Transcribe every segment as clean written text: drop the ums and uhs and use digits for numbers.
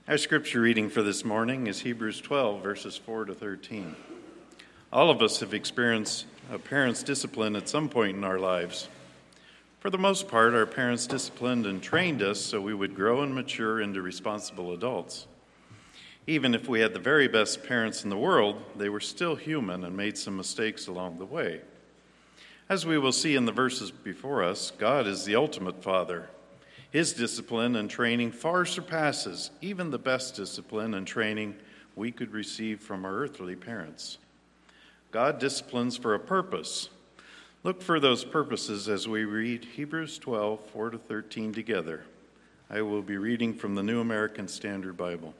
Our scripture reading for this morning is Hebrews 12, verses 4 to 13. All of us have experienced a parent's discipline at some point in our lives. For the most part, our parents disciplined and trained us so we would grow and mature into responsible adults. Even if we had the very best parents in the world, they were still human and made some mistakes along the way. As we will see in the verses before us, God is the ultimate Father. His discipline and training far surpasses even the best discipline and training we could receive from our earthly parents. God disciplines for a purpose. Look for those purposes as we read Hebrews 12, 4 to 13 together. I will be reading from the New American Standard Bible.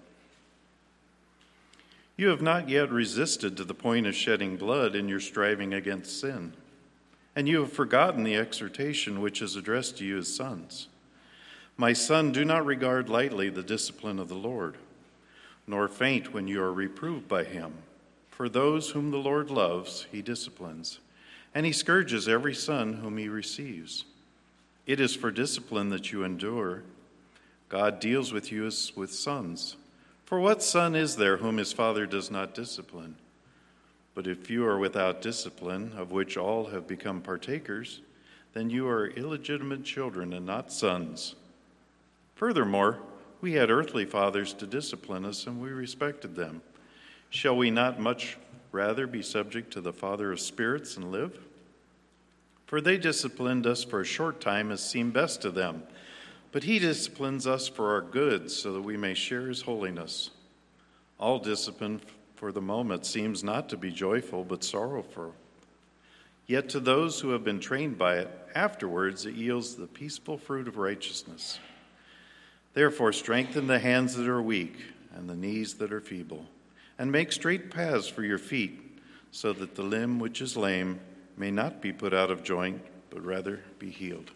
You have not yet resisted to the point of shedding blood in your striving against sin, and you have forgotten the exhortation which is addressed to you as sons. My son, do not regard lightly the discipline of the Lord, nor faint when you are reproved by him. For those whom the Lord loves, he disciplines, and he scourges every son whom he receives. It is for discipline that you endure. God deals with you as with sons. For what son is there whom his father does not discipline? But if you are without discipline, of which all have become partakers, then you are illegitimate children and not sons. Furthermore, we had earthly fathers to discipline us, and we respected them. Shall we not much rather be subject to the Father of spirits and live? For they disciplined us for a short time as seemed best to them, but he disciplines us for our good, so that we may share his holiness. All discipline for the moment seems not to be joyful, but sorrowful. Yet to those who have been trained by it, afterwards it yields the peaceful fruit of righteousness. Therefore, strengthen the hands that are weak and the knees that are feeble, and make straight paths for your feet, so that the limb which is lame may not be put out of joint, but rather be healed.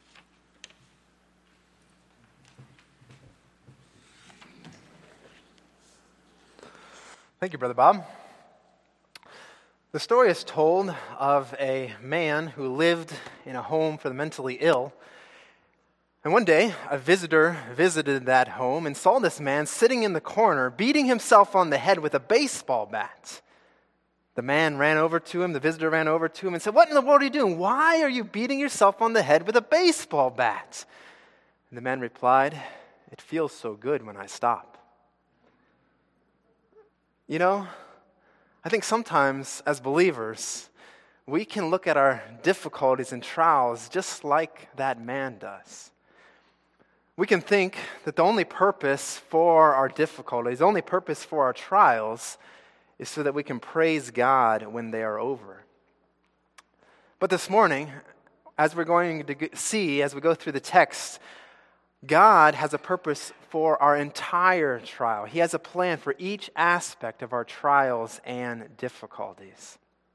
Thank you, Brother Bob. The story is told of a man who lived in a home for the mentally ill. And one day, a visitor visited that home and saw this man sitting in the corner, beating himself on the head with a baseball bat. The man ran over to him, the visitor ran over to him and said, "What in the world are you doing? Why are you beating yourself on the head with a baseball bat?" And the man replied, "It feels so good when I stop." You know, I think sometimes as believers, we can look at our difficulties and trials just like that man does. We can think that the only purpose for our difficulties, the only purpose for our trials, is so that we can praise God when they are over. But this morning, as we're going to see, as we go through the text, God has a purpose for our entire trial. He has a plan for each aspect of our trials and difficulties.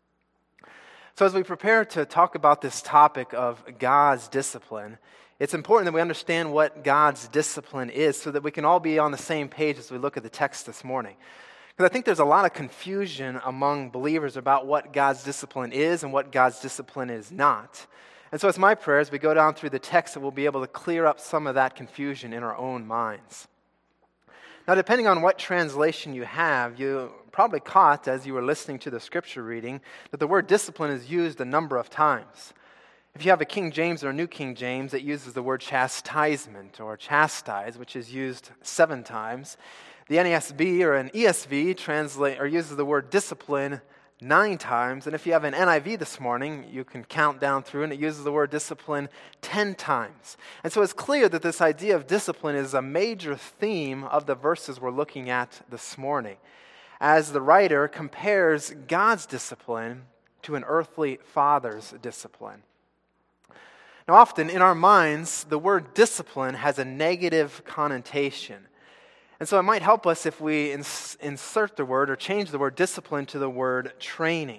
So as we prepare to talk about this topic of God's discipline, it's important that we understand what God's discipline is so that we can all be on the same page as we look at the text this morning. Because I think there's a lot of confusion among believers about what God's discipline is and what God's discipline is not. And so it's my prayer as we go down through the text that we'll be able to clear up some of that confusion in our own minds. Now, depending on what translation you have, you probably caught as you were listening to the scripture reading that the word discipline is used a number of times. If you have a King James or a New King James, it uses the word chastisement or chastise, which is used 7 times. The NASB or an ESV uses the word discipline 9 times. And if you have an NIV this morning, you can count down through, and it uses the word discipline 10 times. And so it's clear that this idea of discipline is a major theme of the verses we're looking at this morning, as the writer compares God's discipline to an earthly father's discipline. Now, often in our minds, the word discipline has a negative connotation. And so it might help us if we insert the word or change the word discipline to the word training.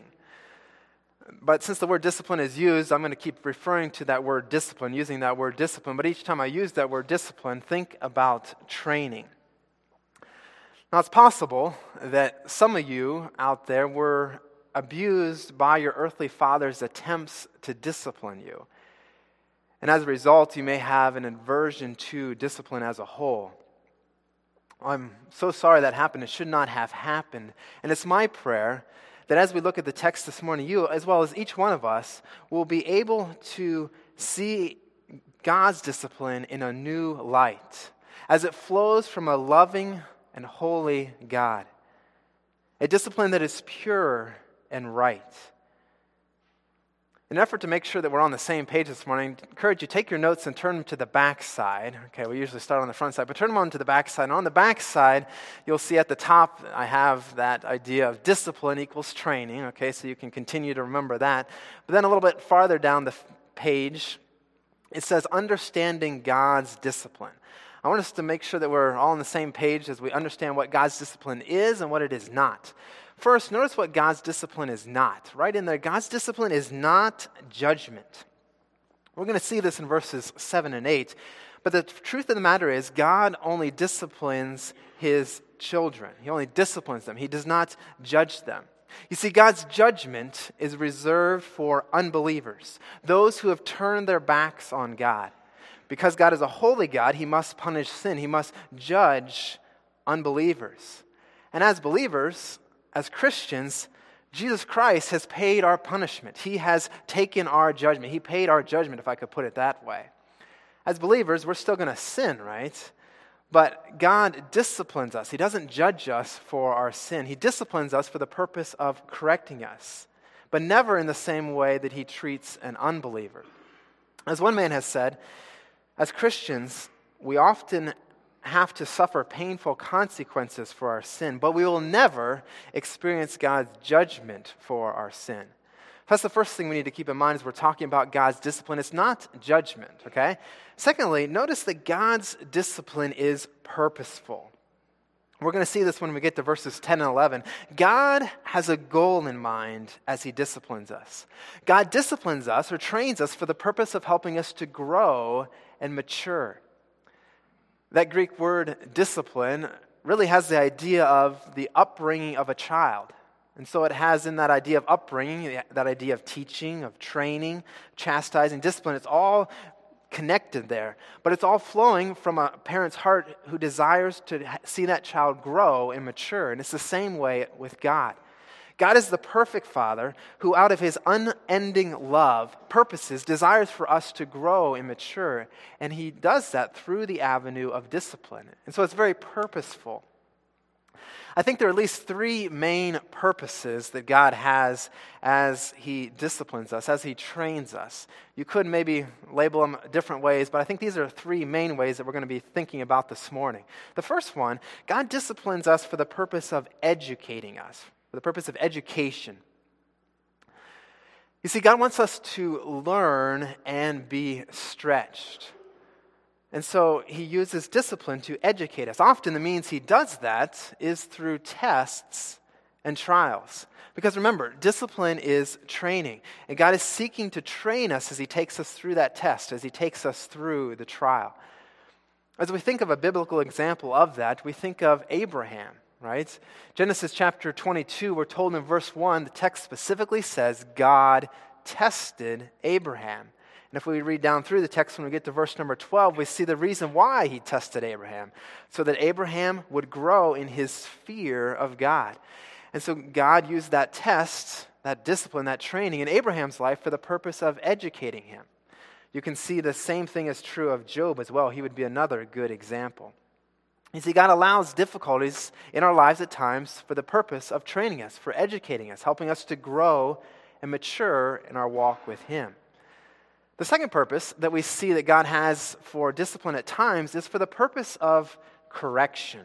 But since the word discipline is used, I'm going to keep referring to that word discipline, using that word discipline. But each time I use that word discipline, think about training. Now, it's possible that some of you out there were abused by your earthly father's attempts to discipline you. And as a result, you may have an aversion to discipline as a whole. I'm so sorry that happened. It should not have happened. And it's my prayer that as we look at the text this morning, you, as well as each one of us, will be able to see God's discipline in a new light as it flows from a loving and holy God. A discipline that is pure and right. In an effort to make sure that we're on the same page this morning, I encourage you, take your notes and turn them to the back side. Okay, we usually start on the front side, but turn them on to the back side. And on the back side, you'll see at the top, I have that idea of discipline equals training, okay, so you can continue to remember that. But then a little bit farther down the page, it says understanding God's discipline. I want us to make sure that we're all on the same page as we understand what God's discipline is and what it is not. First, notice what God's discipline is not. Right in there, God's discipline is not judgment. We're going to see this in verses 7 and 8. But the truth of the matter is, God only disciplines His children. He only disciplines them. He does not judge them. You see, God's judgment is reserved for unbelievers, those who have turned their backs on God. Because God is a holy God, He must punish sin. He must judge unbelievers. And as believers, as Christians, Jesus Christ has paid our punishment. He has taken our judgment. He paid our judgment, if I could put it that way. As believers, we're still going to sin, right? But God disciplines us. He doesn't judge us for our sin. He disciplines us for the purpose of correcting us, but never in the same way that He treats an unbeliever. As one man has said, as Christians, we often have to suffer painful consequences for our sin, but we will never experience God's judgment for our sin. That's the first thing we need to keep in mind as we're talking about God's discipline. It's not judgment, okay? Secondly, notice that God's discipline is purposeful. We're going to see this when we get to verses 10 and 11. God has a goal in mind as He disciplines us. God disciplines us or trains us for the purpose of helping us to grow and mature. That Greek word discipline really has the idea of the upbringing of a child. And so it has in that idea of upbringing, that idea of teaching, of training, chastising, discipline. It's all connected there. But it's all flowing from a parent's heart who desires to see that child grow and mature. And it's the same way with God. God is the perfect Father who, out of His unending love, purposes, desires for us to grow and mature. And He does that through the avenue of discipline. And so it's very purposeful. I think there are at least three main purposes that God has as He disciplines us, as He trains us. You could maybe label them different ways, but I think these are three main ways that we're going to be thinking about this morning. The first one, God disciplines us for the purpose of educating us, for the purpose of education. You see, God wants us to learn and be stretched. And so He uses discipline to educate us. Often the means He does that is through tests and trials. Because remember, discipline is training. And God is seeking to train us as He takes us through that test, as He takes us through the trial. As we think of a biblical example of that, we think of Abraham, right? Genesis chapter 22, we're told in verse 1, the text specifically says, God tested Abraham. And if we read down through the text, when we get to verse number 12, we see the reason why He tested Abraham, so that Abraham would grow in his fear of God. And so God used that test, that discipline, that training in Abraham's life for the purpose of educating him. You can see the same thing is true of Job as well. He would be another good example. You see, God allows difficulties in our lives at times for the purpose of training us, for educating us, helping us to grow and mature in our walk with Him. The second purpose that we see that God has for discipline at times is for the purpose of correction.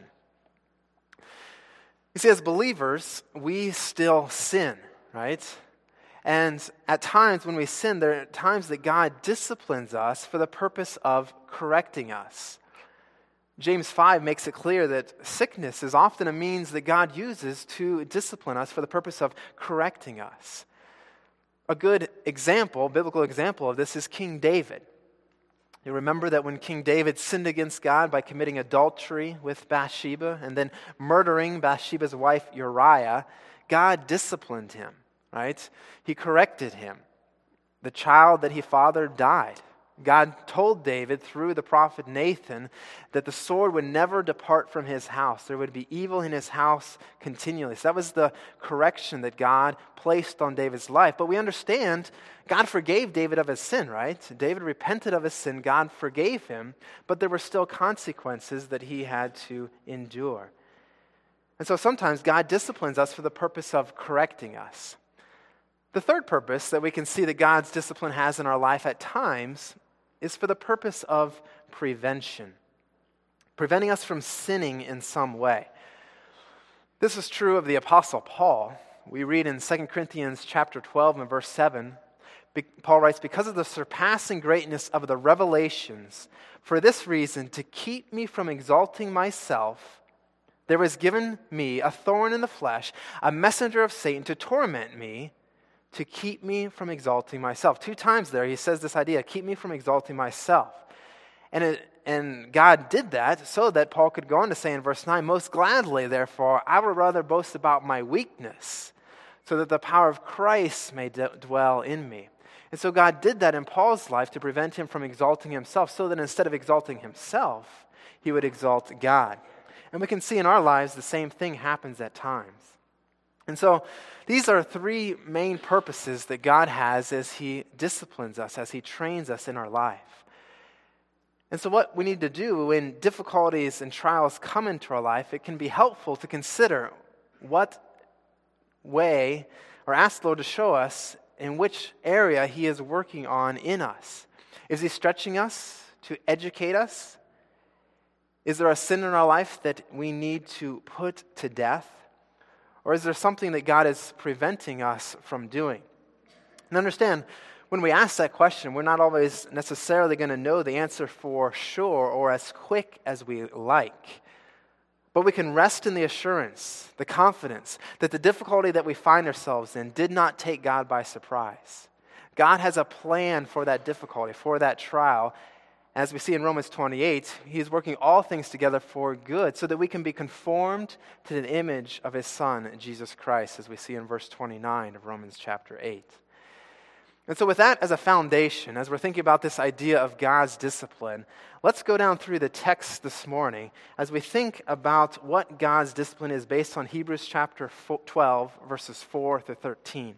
You see, as believers, we still sin, right? And at times when we sin, there are times that God disciplines us for the purpose of correcting us. James 5 makes it clear that sickness is often a means that God uses to discipline us for the purpose of correcting us. A good example, biblical example of this is King David. You remember that when King David sinned against God by committing adultery with Bathsheba and then murdering Bathsheba's wife Uriah, God disciplined him, right? He corrected him. The child that he fathered died. God told David through the prophet Nathan that the sword would never depart from his house. There would be evil in his house continually. So that was the correction that God placed on David's life. But we understand God forgave David of his sin, right? David repented of his sin. God forgave him. But there were still consequences that he had to endure. And so sometimes God disciplines us for the purpose of correcting us. The third purpose that we can see that God's discipline has in our life at times is for the purpose of prevention, preventing us from sinning in some way. This is true of the Apostle Paul. We read in 2 Corinthians chapter 12 and verse 7, Paul writes, "Because of the surpassing greatness of the revelations, for this reason, to keep me from exalting myself, there was given me a thorn in the flesh, a messenger of Satan to torment me, to keep me from exalting myself." 2 times there he says this idea, keep me from exalting myself. And God did that so that Paul could go on to say in verse 9, "Most gladly, therefore, I would rather boast about my weakness, so that the power of Christ may dwell in me." And so God did that in Paul's life to prevent him from exalting himself, so that instead of exalting himself, he would exalt God. And we can see in our lives the same thing happens at times. And so these are 3 main purposes that God has as he disciplines us, as he trains us in our life. And so what we need to do when difficulties and trials come into our life, it can be helpful to consider what way, or ask the Lord to show us in which area he is working on in us. Is he stretching us to educate us? Is there a sin in our life that we need to put to death? Or is there something that God is preventing us from doing? And understand, when we ask that question, we're not always necessarily going to know the answer for sure or as quick as we like. But we can rest in the assurance, the confidence, that the difficulty that we find ourselves in did not take God by surprise. God has a plan for that difficulty, for that trial. As we see in Romans 28, he is working all things together for good so that we can be conformed to the image of his Son, Jesus Christ, as we see in verse 29 of Romans chapter 8. And so with that as a foundation, as we're thinking about this idea of God's discipline, let's go down through the text this morning as we think about what God's discipline is based on Hebrews chapter 12, verses 4 through 13.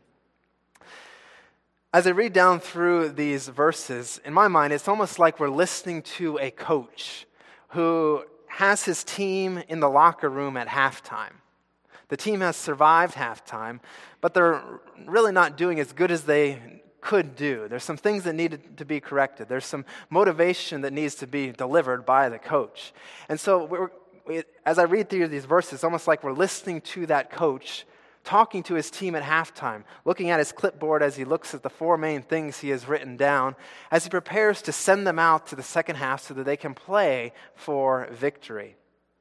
As I read down through these verses, in my mind, it's almost like we're listening to a coach who has his team in the locker room at halftime. The team has survived halftime, but they're really not doing as good as they could do. There's some things that needed to be corrected. There's some motivation that needs to be delivered by the coach. And so as I read through these verses, it's almost like we're listening to that coach talking to his team at halftime, looking at his clipboard as he looks at the 4 main things he has written down, as he prepares to send them out to the second half so that they can play for victory.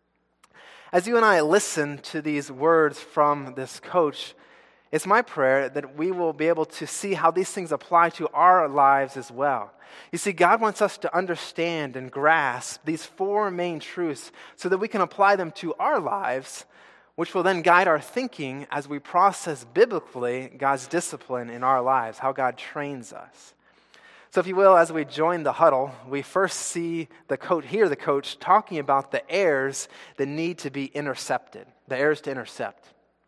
As you and I listen to these words from this coach, it's my prayer that we will be able to see how these things apply to our lives as well. You see, God wants us to understand and grasp these 4 main truths so that we can apply them to our lives, which will then guide our thinking as we process biblically God's discipline in our lives, how God trains us. So if you will, as we join the huddle, we first hear the coach talking about the errors that need to be intercepted, the errors to intercept.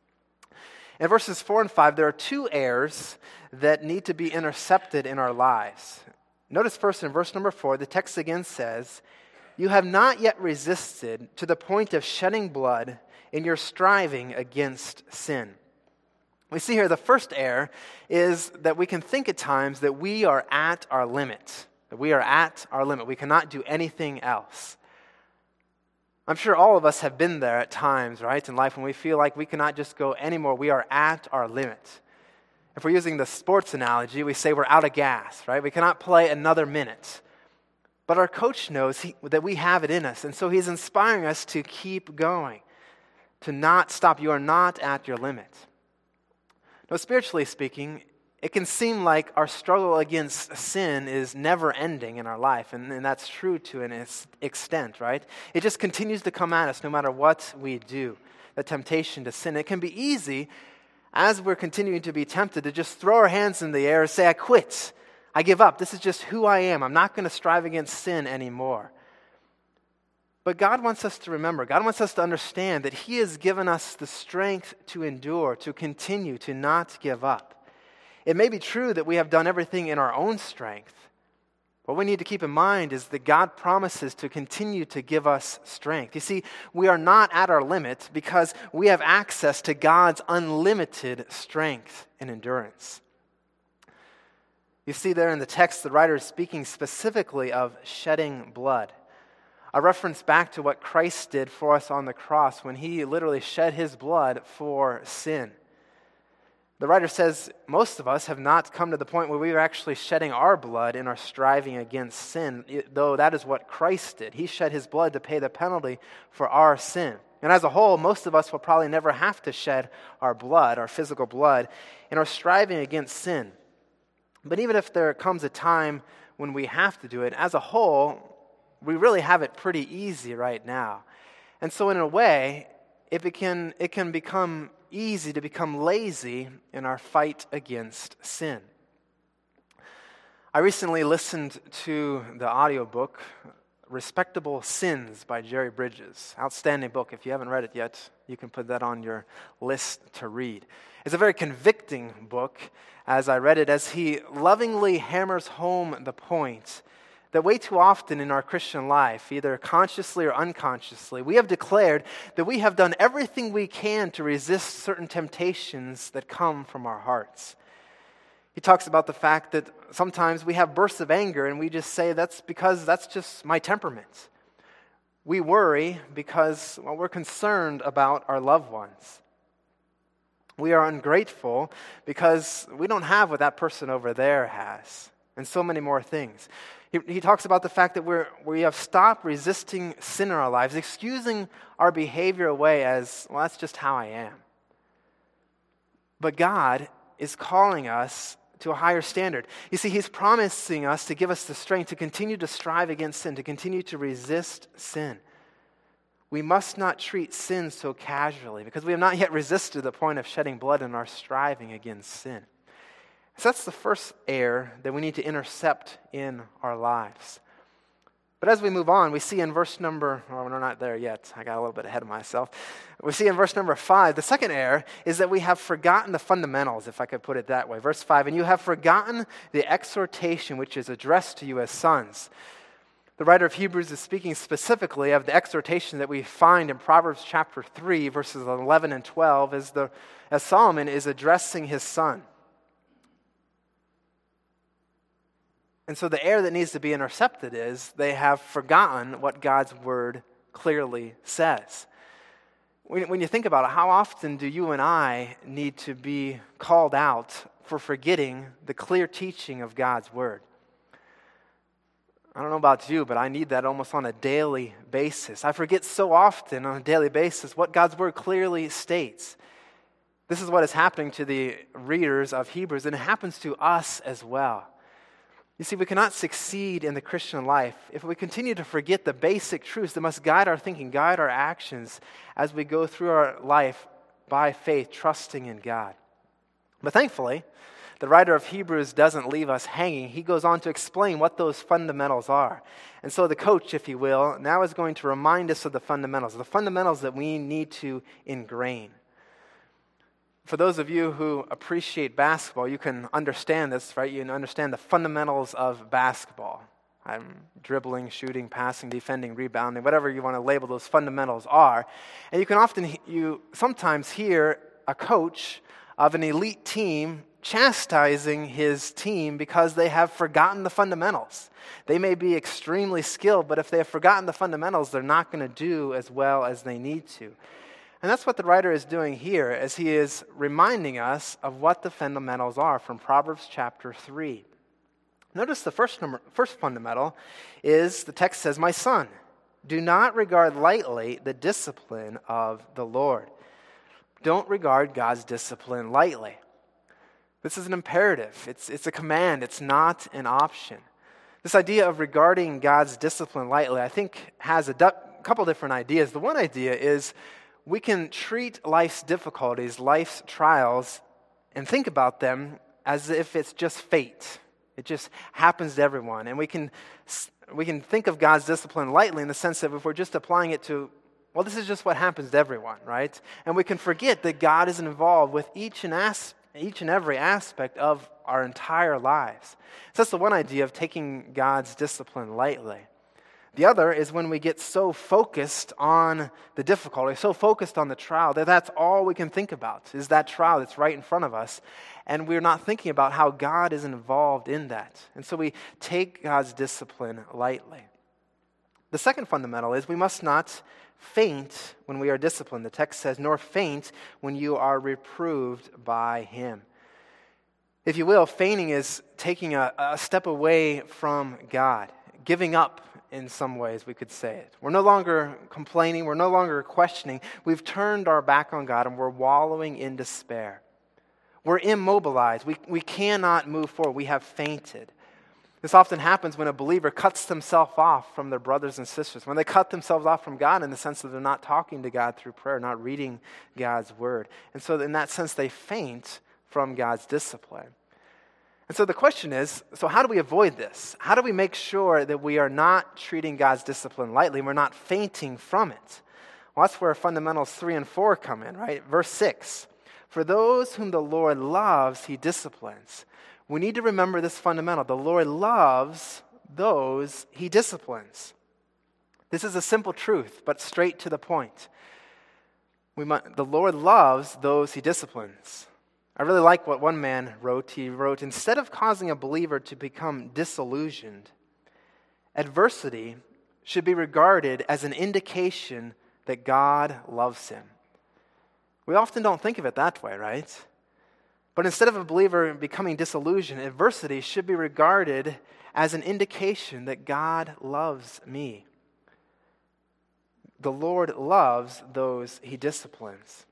In verses 4 and 5, there are 2 errors that need to be intercepted in our lives. Notice first in verse number 4, the text again says, "You have not yet resisted to the point of shedding blood in your striving against sin." We see here the first error is that we can think at times that we are at our limit. That we are at our limit. We cannot do anything else. I'm sure all of us have been there at times, right, in life when we feel like we cannot just go anymore. We are at our limit. If we're using the sports analogy, we say we're out of gas, right? We cannot play another minute. But our coach knows that we have it in us, and so he's inspiring us to keep going, to not stop. You are not at your limit. Now, spiritually speaking, it can seem like our struggle against sin is never ending in our life, and that's true to an extent, right? It just continues to come at us no matter what we do, the temptation to sin. It can be easy, as we're continuing to be tempted, to just throw our hands in the air and say, I quit. I give up. This is just who I am. I'm not going to strive against sin anymore. But God wants us to remember, God wants us to understand that He has given us the strength to endure, to continue, to not give up. It may be true that we have done everything in our own strength. What we need to keep in mind is that God promises to continue to give us strength. You see, we are not at our limit because we have access to God's unlimited strength and endurance. You see there in the text, the writer is speaking specifically of shedding blood. A reference back to what Christ did for us on the cross when He literally shed His blood for sin. The writer says most of us have not come to the point where we are actually shedding our blood in our striving against sin, though that is what Christ did. He shed His blood to pay the penalty for our sin. And as a whole, most of us will probably never have to shed our blood, our physical blood, in our striving against sin. But even if there comes a time when we have to do it, as a whole, we really have it pretty easy right now. And so in a way, it can become easy to become lazy in our fight against sin. I recently listened to the audiobook Respectable Sins by Jerry Bridges. Outstanding book. If you haven't read it yet, you can put that on your list to read. It's a very convicting book as I read it, as he lovingly hammers home the point that way too often in our Christian life, either consciously or unconsciously, we have declared that we have done everything we can to resist certain temptations that come from our hearts. He talks about the fact that sometimes we have bursts of anger and we just say that's because that's just my temperament. We worry because we're concerned about our loved ones. We are ungrateful because we don't have what that person over there has, and so many more things. He talks about the fact that we have stopped resisting sin in our lives, excusing our behavior away as, well, that's just how I am. But God is calling us to a higher standard. You see, He's promising us to give us the strength to continue to strive against sin, to continue to resist sin. We must not treat sin so casually because we have not yet resisted the point of shedding blood in our striving against sin. So that's the first error that we need to intercept in our lives. But as we move on, we see in verse number, well, we're not there yet. I got a little bit ahead of myself. We see in verse number 5, the second error is that we have forgotten the fundamentals, if I could put it that way. Verse 5, and you have forgotten the exhortation which is addressed to you as sons. The writer of Hebrews is speaking specifically of the exhortation that we find in Proverbs chapter 3, verses 11 and 12, as Solomon is addressing his son. And so the error that needs to be intercepted is they have forgotten what God's word clearly says. When you think about it, how often do you and I need to be called out for forgetting the clear teaching of God's word? I don't know about you, but I need that almost on a daily basis. I forget so often on a daily basis what God's word clearly states. This is what is happening to the readers of Hebrews, and it happens to us as well. You see, we cannot succeed in the Christian life if we continue to forget the basic truths that must guide our thinking, guide our actions as we go through our life by faith, trusting in God. But thankfully, the writer of Hebrews doesn't leave us hanging. He goes on to explain what those fundamentals are. And so the coach, if you will, now is going to remind us of the fundamentals that we need to ingrain. For those of you who appreciate basketball, you can understand this, right? You can understand the fundamentals of basketball. Dribbling, shooting, passing, defending, rebounding, whatever you want to label those fundamentals are. And you sometimes hear a coach of an elite team chastising his team because they have forgotten the fundamentals. They may be extremely skilled, but if they have forgotten the fundamentals, they're not going to do as well as they need to. And that's what the writer is doing here as he is reminding us of what the fundamentals are from Proverbs chapter 3. Notice the first fundamental is, the text says, "My son, do not regard lightly the discipline of the Lord." Don't regard God's discipline lightly. This is an imperative. It's a command. It's not an option. This idea of regarding God's discipline lightly, I think, has a couple different ideas. The one idea is we can treat life's difficulties, life's trials, and think about them as if it's just fate. It just happens to everyone. And we can think of God's discipline lightly in the sense that if we're just applying it to, well, this is just what happens to everyone, right? And we can forget that God is involved with each and every aspect of our entire lives. So that's the one idea of taking God's discipline lightly. The other is when we get so focused on the difficulty, so focused on the trial, that that's all we can think about, is that trial that's right in front of us. And we're not thinking about how God is involved in that. And so we take God's discipline lightly. The second fundamental is we must not faint when we are disciplined. The text says, nor faint when you are reproved by him. If you will, fainting is taking a step away from God, giving up in some ways, we could say it. We're no longer complaining, we're no longer questioning. We've turned our back on God and we're wallowing in despair. We're immobilized. We cannot move forward. We have fainted. This often happens when a believer cuts themselves off from their brothers and sisters, when they cut themselves off from God in the sense that they're not talking to God through prayer, not reading God's word. And so in that sense, they faint from God's discipline. And so the question is, so how do we avoid this? How do we make sure that we are not treating God's discipline lightly and we're not fainting from it? Well, that's where fundamentals 3 and 4 come in, right? Verse 6, for those whom the Lord loves, he disciplines. We need to remember this fundamental. The Lord loves those he disciplines. This is a simple truth, but straight to the point. The Lord loves those he disciplines. I really like what one man wrote. He wrote, instead of causing a believer to become disillusioned, adversity should be regarded as an indication that God loves him. We often don't think of it that way, right? But instead of a believer becoming disillusioned, adversity should be regarded as an indication that God loves me. The Lord loves those he disciplines.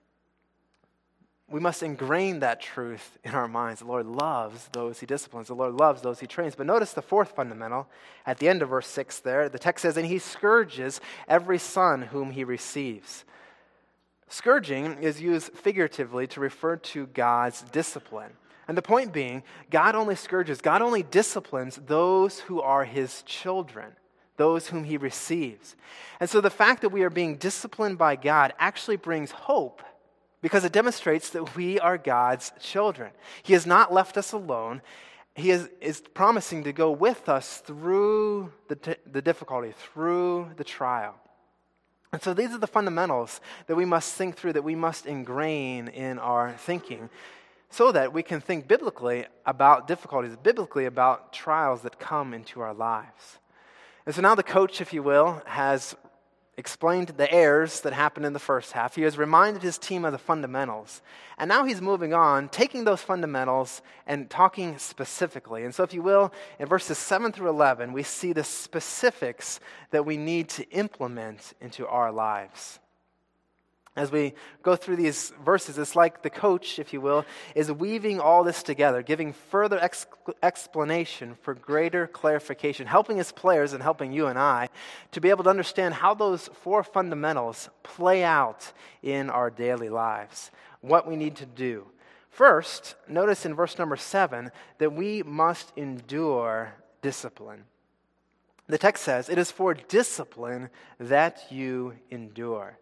We must ingrain that truth in our minds. The Lord loves those he disciplines. The Lord loves those he trains. But notice the fourth fundamental at the end of verse 6 there. The text says, and he scourges every son whom he receives. Scourging is used figuratively to refer to God's discipline. And the point being, God only scourges, God only disciplines those who are his children, those whom he receives. And so the fact that we are being disciplined by God actually brings hope, because it demonstrates that we are God's children. He has not left us alone. He is promising to go with us through the difficulty, through the trial. And so these are the fundamentals that we must think through, that we must ingrain in our thinking, so that we can think biblically about difficulties, biblically about trials that come into our lives. And so now the coach, if you will, has explained the errors that happened in the first half. He has reminded his team of the fundamentals. And now he's moving on, taking those fundamentals and talking specifically. And so if you will, in verses 7 through 11, we see the specifics that we need to implement into our lives. As we go through these verses, it's like the coach, if you will, is weaving all this together, giving further explanation for greater clarification, helping his players and helping you and I to be able to understand how those 4 fundamentals play out in our daily lives, what we need to do. First, notice in verse number 7 that we must endure discipline. The text says, it is for discipline that you endure.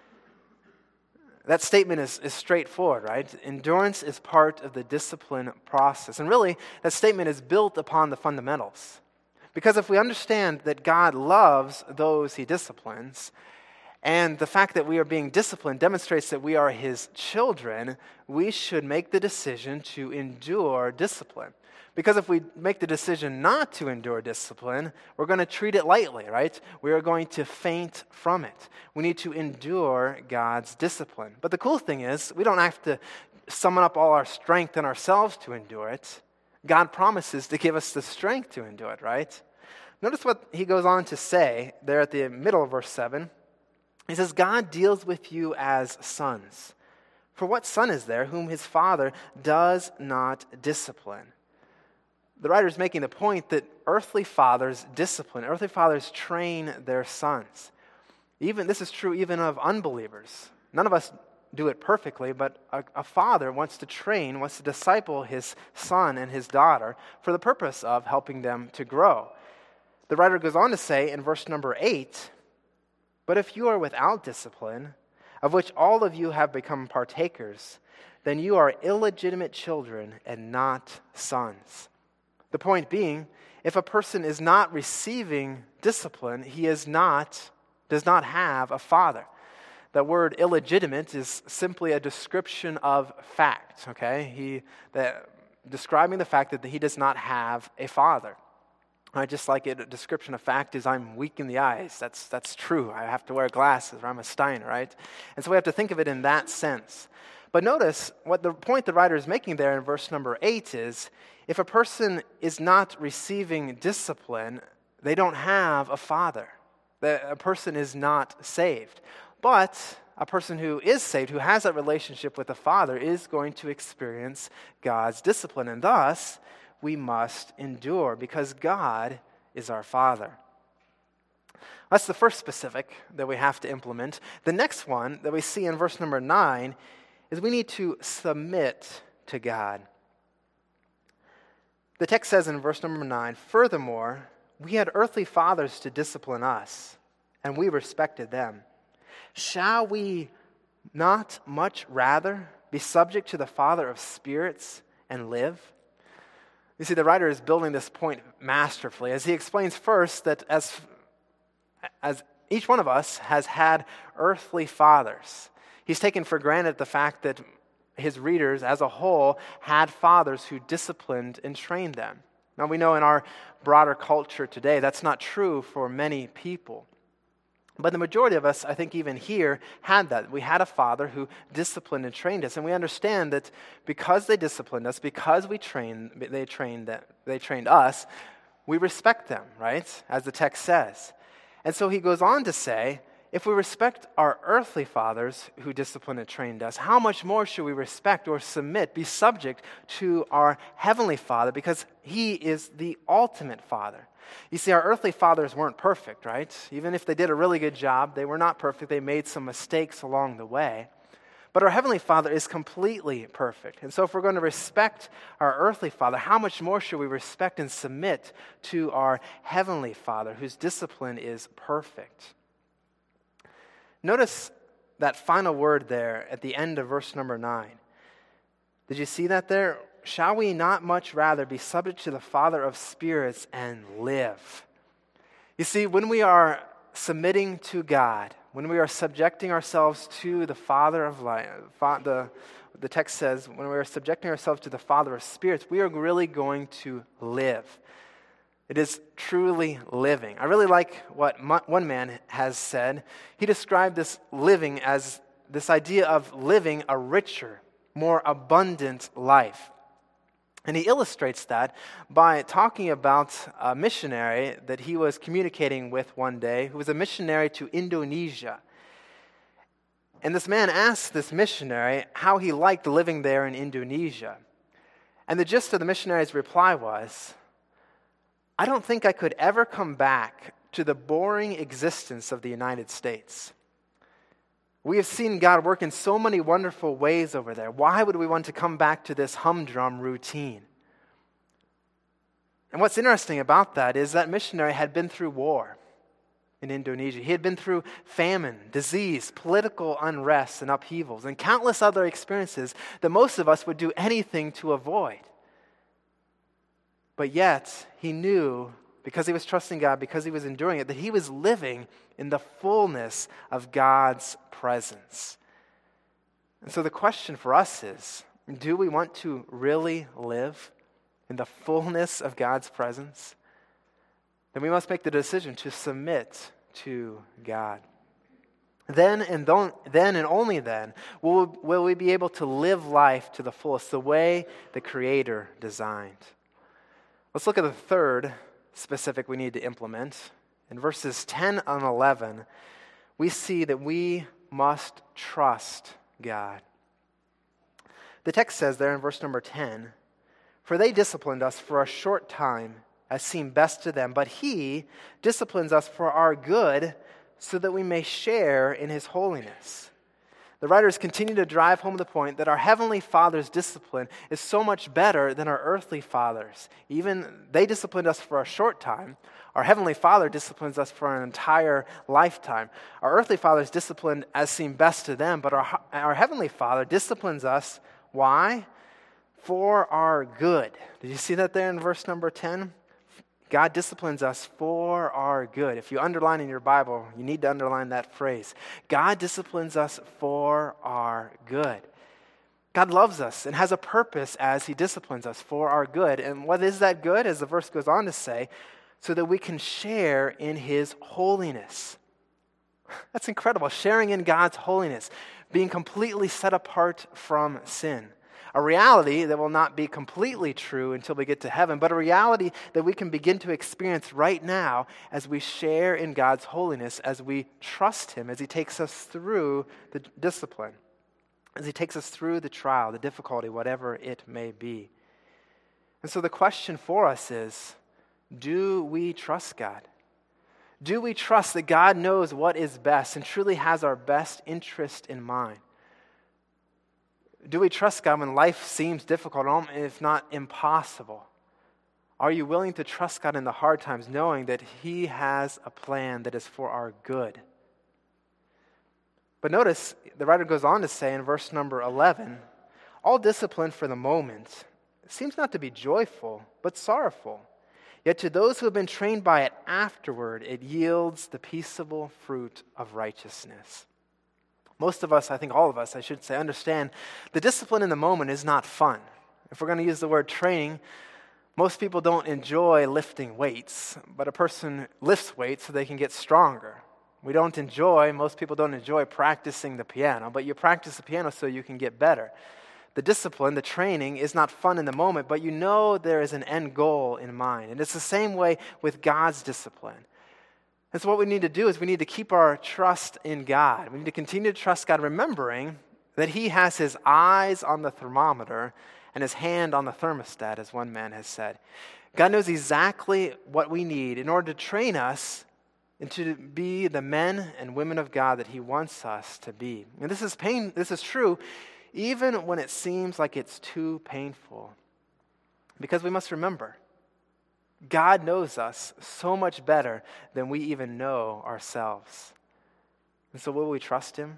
That statement is straightforward, right? Endurance is part of the discipline process. And really, that statement is built upon the fundamentals. Because if we understand that God loves those he disciplines, and the fact that we are being disciplined demonstrates that we are his children, we should make the decision to endure discipline. Because if we make the decision not to endure discipline, we're going to treat it lightly, right? We are going to faint from it. We need to endure God's discipline. But the cool thing is, we don't have to summon up all our strength in ourselves to endure it. God promises to give us the strength to endure it, right? Notice what he goes on to say there at the middle of verse 7. He says, God deals with you as sons. For what son is there whom his father does not discipline? The writer is making the point that earthly fathers discipline, earthly fathers train their sons. This is true even of unbelievers. None of us do it perfectly, but a father wants to disciple his son and his daughter for the purpose of helping them to grow. The writer goes on to say in verse number 8, "But if you are without discipline, of which all of you have become partakers, then you are illegitimate children and not sons." The point being, if a person is not receiving discipline, he does not have a father. The word illegitimate is simply a description of fact, okay? Describing the fact that he does not have a father. Just like a description of fact is I'm weak in the eyes. That's true. I have to wear glasses or I'm a Stein, right? And so we have to think of it in that sense. But notice what the point the writer is making there in verse number 8 is, if a person is not receiving discipline, they don't have a father. A person is not saved. But a person who is saved, who has that relationship with the Father, is going to experience God's discipline. And thus, we must endure because God is our Father. That's the first specific that we have to implement. The next one that we see in verse number 9 is we need to submit to God. The text says in verse number 9, "Furthermore, we had earthly fathers to discipline us, and we respected them. Shall we not much rather be subject to the Father of spirits and live?" You see, the writer is building this point masterfully as he explains first that as each one of us has had earthly fathers, he's taken for granted the fact that his readers as a whole had fathers who disciplined and trained them. Now we know in our broader culture today that's not true for many people. But the majority of us, I think even here, had that. We had a father who disciplined and trained us. And we understand that because they disciplined us, because they trained us, we respect them, right? As the text says. And so he goes on to say, if we respect our earthly fathers who disciplined and trained us, how much more should we respect or be subject to our heavenly Father, because he is the ultimate Father. You see, our earthly fathers weren't perfect, right? Even if they did a really good job, they were not perfect. They made some mistakes along the way. But our heavenly Father is completely perfect. And so if we're going to respect our earthly father, how much more should we respect and submit to our heavenly Father, whose discipline is perfect? Notice that final word there at the end of verse number 9. Did you see that there? Shall we not much rather be subject to the Father of spirits and live? You see, when we are submitting to God, when we are subjecting ourselves to the Father of life, the text says, when we are subjecting ourselves to the Father of spirits, we are really going to live. It is truly living. I really like what one man has said. He described this living as this idea of living a richer, more abundant life. And he illustrates that by talking about a missionary that he was communicating with one day, who was a missionary to Indonesia. And this man asked this missionary how he liked living there in Indonesia. And the gist of the missionary's reply was, "I don't think I could ever come back to the boring existence of the United States. We have seen God work in so many wonderful ways over there. Why would we want to come back to this humdrum routine?" And what's interesting about that is that missionary had been through war in Indonesia. He had been through famine, disease, political unrest and upheavals, and countless other experiences that most of us would do anything to avoid. But yet, he knew, because he was trusting God, because he was enduring it, that he was living in the fullness of God's presence. And so the question for us is, do we want to really live in the fullness of God's presence? Then we must make the decision to submit to God. Then and only then will we be able to live life to the fullest, the way the Creator designed. Let's look at the third specific we need to implement. In verses 10 and 11, we see that we must trust God. The text says there in verse number 10, "For they disciplined us for a short time, as seemed best to them, but He disciplines us for our good, so that we may share in His holiness." The writers continue to drive home the point that our Heavenly Father's discipline is so much better than our earthly fathers. Even they disciplined us for a short time. Our Heavenly Father disciplines us for an entire lifetime. Our earthly fathers disciplined as seemed best to them, but our Heavenly Father disciplines us. Why? For our good. Did you see that there in verse number 10? God disciplines us for our good. If you underline in your Bible, you need to underline that phrase. God disciplines us for our good. God loves us and has a purpose as he disciplines us for our good. And what is that good? As the verse goes on to say, so that we can share in his holiness. That's incredible. Sharing in God's holiness. Being completely set apart from sin. A reality that will not be completely true until we get to heaven, but a reality that we can begin to experience right now as we share in God's holiness, as we trust him, as he takes us through the discipline, as he takes us through the trial, the difficulty, whatever it may be. And so the question for us is, do we trust God? Do we trust that God knows what is best and truly has our best interest in mind? Do we trust God when life seems difficult, if not impossible? Are you willing to trust God in the hard times, knowing that he has a plan that is for our good? But notice, the writer goes on to say in verse number 11, all discipline for the moment seems not to be joyful, but sorrowful. Yet to those who have been trained by it afterward, it yields the peaceable fruit of righteousness. Most of us, I think all of us, I should say, understand the discipline in the moment is not fun. If we're going to use the word training, most people don't enjoy lifting weights, but a person lifts weights so they can get stronger. Most people don't enjoy practicing the piano, but you practice the piano so you can get better. The discipline, the training, is not fun in the moment, but you know there is an end goal in mind. And it's the same way with God's discipline. And so what we need to do is we need to keep our trust in God. We need to continue to trust God, remembering that he has his eyes on the thermometer and his hand on the thermostat, as one man has said. God knows exactly what we need in order to train us and to be the men and women of God that he wants us to be. And this is true even when it seems like it's too painful. Because we must remember, God knows us so much better than we even know ourselves. And so will we trust him?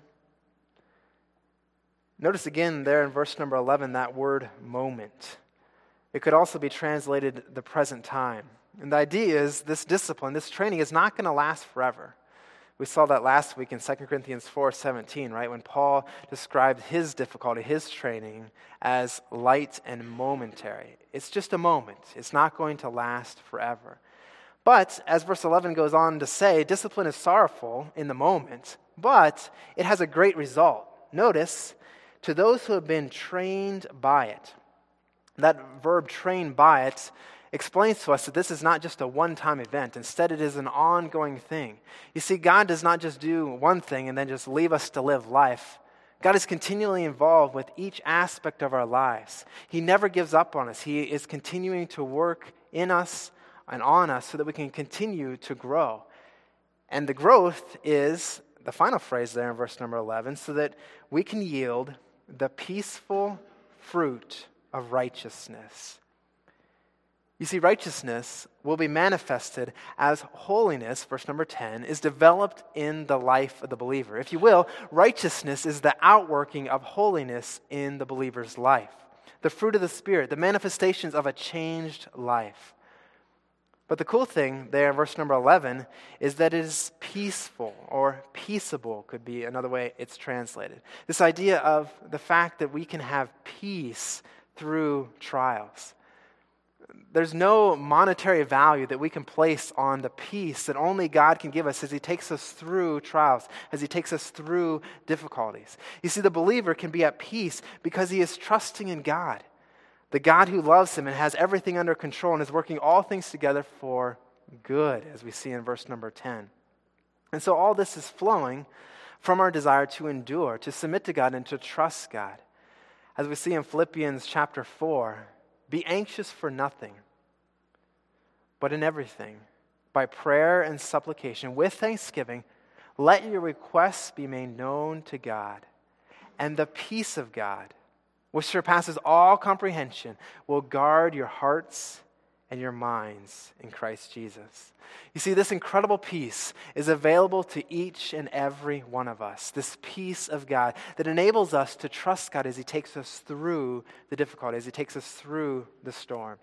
Notice again there in verse number 11 that word moment. It could also be translated the present time. And the idea is this discipline, this training is not going to last forever. We saw that last week in 2 Corinthians 4:17, right? When Paul described his difficulty, his training, as light and momentary. It's just a moment. It's not going to last forever. But, as verse 11 goes on to say, discipline is sorrowful in the moment, but it has a great result. Notice, to those who have been trained by it. That verb, trained by it, explains to us that this is not just a one-time event. Instead, it is an ongoing thing. You see, God does not just do one thing and then just leave us to live life. God is continually involved with each aspect of our lives. He never gives up on us. He is continuing to work in us and on us so that we can continue to grow. And the growth is, the final phrase there in verse number 11, so that we can yield the peaceful fruit of righteousness. You see, righteousness will be manifested as holiness, verse number 10, is developed in the life of the believer. If you will, righteousness is the outworking of holiness in the believer's life. The fruit of the Spirit, the manifestations of a changed life. But the cool thing there in verse number 11 is that it is peaceful, or peaceable could be another way it's translated. This idea of the fact that we can have peace through trials. There's no monetary value that we can place on the peace that only God can give us as he takes us through trials, as he takes us through difficulties. You see, the believer can be at peace because he is trusting in God, the God who loves him and has everything under control and is working all things together for good, as we see in verse number 10. And so all this is flowing from our desire to endure, to submit to God, and to trust God. As we see in Philippians chapter 4, be anxious for nothing, but in everything, by prayer and supplication, with thanksgiving, let your requests be made known to God. And the peace of God, which surpasses all comprehension, will guard your hearts and your minds in Christ Jesus. You see, this incredible peace is available to each and every one of us. This peace of God that enables us to trust God as He takes us through the difficulty, as He takes us through the storm.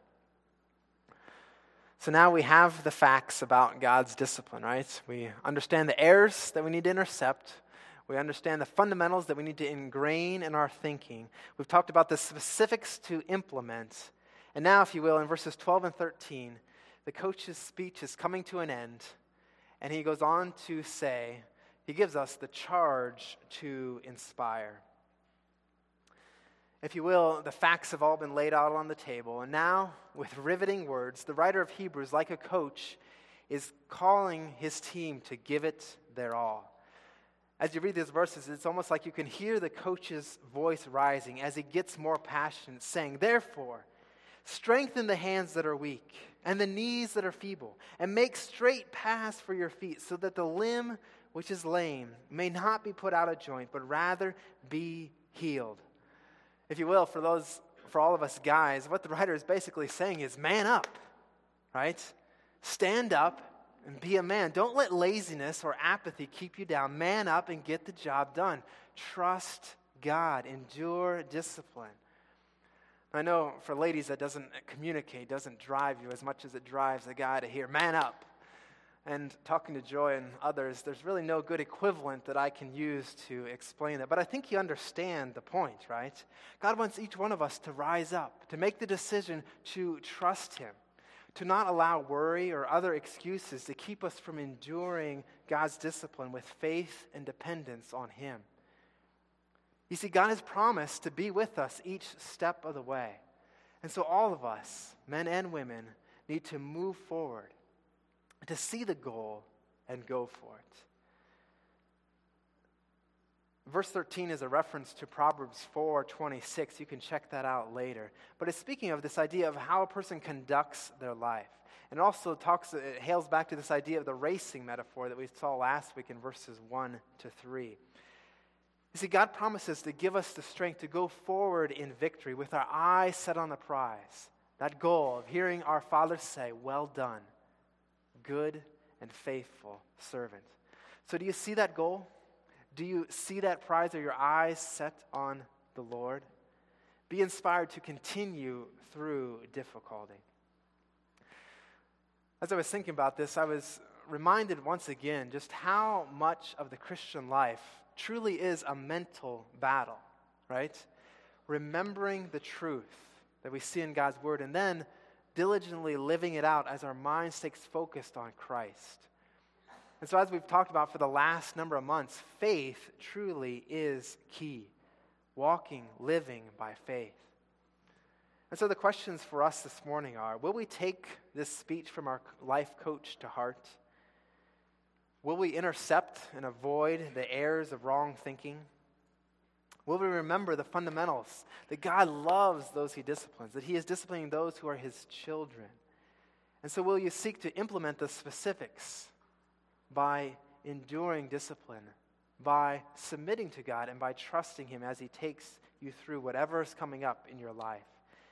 So now we have the facts about God's discipline, right? We understand the errors that we need to intercept. We understand the fundamentals that we need to ingrain in our thinking. We've talked about the specifics to implement. And now, if you will, in verses 12 and 13, the coach's speech is coming to an end. And he goes on to say, he gives us the charge to inspire. If you will, the facts have all been laid out on the table. And now, with riveting words, the writer of Hebrews, like a coach, is calling his team to give it their all. As you read these verses, it's almost like you can hear the coach's voice rising as he gets more passionate, saying, "Therefore, strengthen the hands that are weak and the knees that are feeble, and make straight paths for your feet, so that the limb which is lame may not be put out of joint, but rather be healed." If you will, for all of us guys, what the writer is basically saying is, man up, right? Stand up and be a man. Don't let laziness or apathy keep you down. Man up and get the job done. Trust God. Endure discipline. I know for ladies that doesn't communicate, doesn't drive you as much as it drives a guy to hear, man up. And talking to Joy and others, there's really no good equivalent that I can use to explain that. But I think you understand the point, right? God wants each one of us to rise up, to make the decision to trust Him, to not allow worry or other excuses to keep us from enduring God's discipline with faith and dependence on Him. You see, God has promised to be with us each step of the way. And so all of us, men and women, need to move forward, to see the goal and go for it. Verse 13 is a reference to Proverbs 4:26. You can check that out later. But it's speaking of this idea of how a person conducts their life. And it also it hails back to this idea of the racing metaphor that we saw last week in verses 1 to 3. You see, God promises to give us the strength to go forward in victory with our eyes set on the prize. That goal of hearing our Father say, "Well done, good and faithful servant." So do you see that goal? Do you see that prize? Are your eyes set on the Lord? Be inspired to continue through difficulty. As I was thinking about this, I was reminded once again just how much of the Christian life truly is a mental battle, right? Remembering the truth that we see in God's Word and then diligently living it out as our mind stays focused on Christ. And so as we've talked about for the last number of months, faith truly is key. Walking, living by faith. And so the questions for us this morning are, will we take this speech from our life coach to heart? Will we intercept and avoid the errors of wrong thinking? Will we remember the fundamentals, that God loves those He disciplines, that He is disciplining those who are His children? And so will you seek to implement the specifics by enduring discipline, by submitting to God, and by trusting Him as He takes you through whatever is coming up in your life?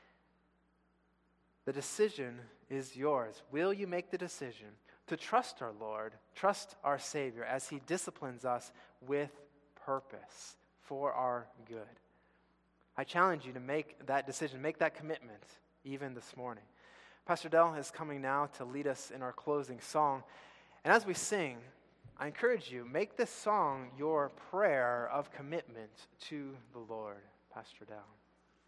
The decision is yours. Will you make the decision to trust our Lord, trust our Savior as He disciplines us with purpose for our good? I challenge you to make that decision, make that commitment even this morning. Pastor Dell is coming now to lead us in our closing song. And as we sing, I encourage you, make this song your prayer of commitment to the Lord. Pastor Dell.